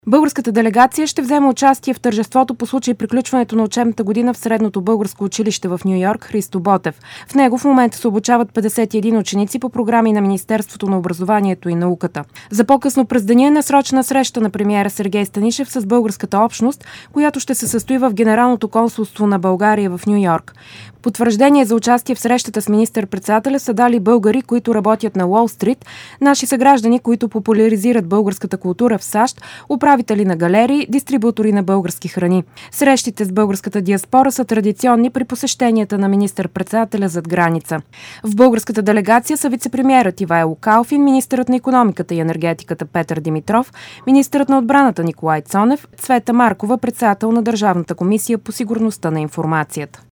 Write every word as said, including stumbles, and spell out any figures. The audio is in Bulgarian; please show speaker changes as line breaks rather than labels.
Българската делегация ще вземе участие в тържеството по случай приключването на учебната година в Средното българско училище в Ню Йорк Христо Ботев. В него в момента се обучават петдесет и един ученици по програми на Министерството на образованието и науката. За по-късно през деня е насрочена среща на премиера Сергей Станишев с българската общност, която ще се състои в Генералното консулство на България в Ню Йорк. Потвърждение за участие в срещата с министър-председателя са дали българи, които работят на Уол Стрит, наши съграждани, които популяризират българската култура в САЩ, управители на галерии, дистрибутори на български храни. Срещите с българската диаспора са традиционни при посещенията на министър-председателя зад граница. В българската делегация са вице-премиерът Ивайло Калфин, министърът на икономиката и енергетиката Петър Димитров, министърът на отбраната Николай Цонев, Цвета Маркова, председател на Държавната комисия по сигурността на информацията.